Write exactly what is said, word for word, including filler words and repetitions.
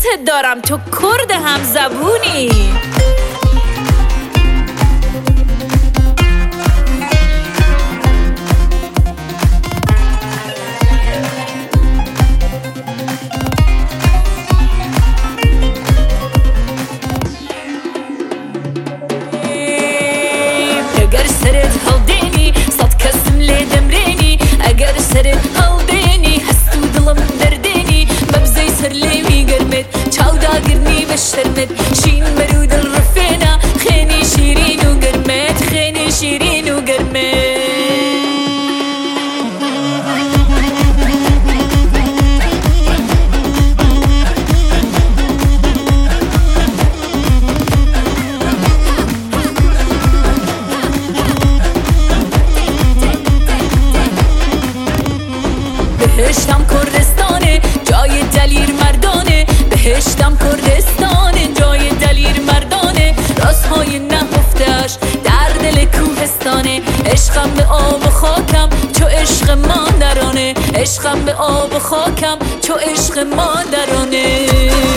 دارم، تو کرد هم زبونی. اگر سرت هلدینی صد کسم لیدم رینی، اگر سرت هلدینی هستو دلم دردینی، مبزی سر لیمی گرمت چاودا گرنی بشرمت، شین برود الرفینا خینی شیرین و گرمت، خینی شیرین و گرمت. بهشتم کردستانه جای دلیر مردانه، بهشتم کردستانه جای دلیر مردانه، رازهای نهفتش در دل کوهستانه، عشقم به آب و خاکم چو عشق مادرانه، عشقم به آب و خاکم چو عشق مادرانه.